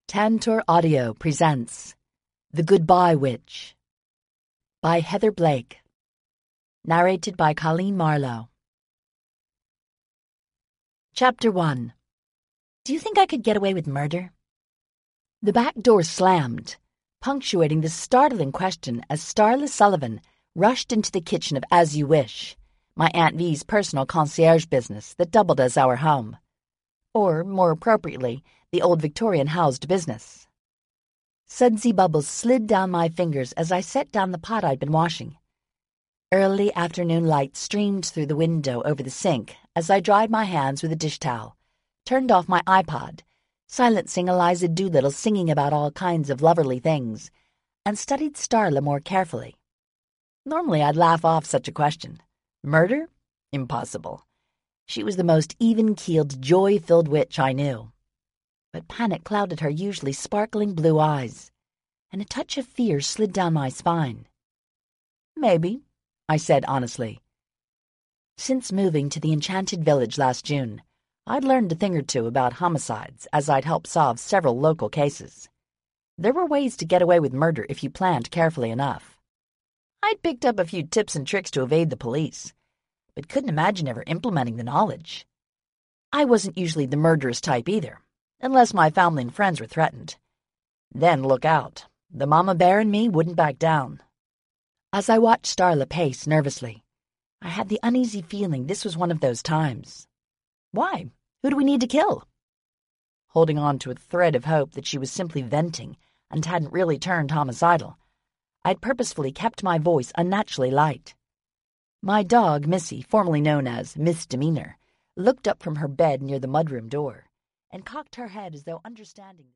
Tantor Audio presents The Goodbye Witch by Heather Blake. Narrated by Colleen Marlowe. Chapter 1. Do you think I could get away with murder? The back door slammed, punctuating this startling question as Starla Sullivan rushed into the kitchen of As You Wish, my Aunt V's personal concierge business that doubled as our home. Or, more appropriately, the old Victorian housed business. Sudsy bubbles slid down my fingers as I set down the pot I'd been washing. Early afternoon light streamed through the window over the sink as I dried my hands with a dish towel, turned off my iPod, silencing Eliza Doolittle singing about all kinds of loverly things, and studied Starla more carefully. Normally I'd laugh off such a question. Murder? Impossible. She was the most even-keeled, joy-filled witch I knew. But panic clouded her usually sparkling blue eyes, and a touch of fear slid down my spine. Maybe, I said honestly. Since moving to the Enchanted Village last June, I'd learned a thing or two about homicides as I'd helped solve several local cases. There were ways to get away with murder if you planned carefully enough. I'd picked up a few tips and tricks to evade the police, but couldn't imagine ever implementing the knowledge. I wasn't usually the murderous type either, unless my family and friends were threatened. Then look out. The mama bear in me wouldn't back down. As I watched Starla pace nervously, I had the uneasy feeling this was one of those times. Why? Who do we need to kill? Holding on to a thread of hope that she was simply venting and hadn't really turned homicidal, I'd purposefully kept my voice unnaturally light. My dog, Missy, formerly known as Misdemeanor, looked up from her bed near the mudroom door and cocked her head as though understanding.